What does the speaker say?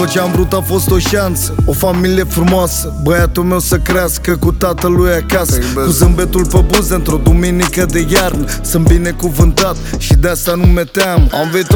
Tot ce am vrut a fost o șansă, o familie frumoasă, băiatul meu să crească cu tatălui acasă, cu zâmbetul pe buze într-o duminică de iarnă. Sunt binecuvântat și de asta nu mi-e teamă. Am venit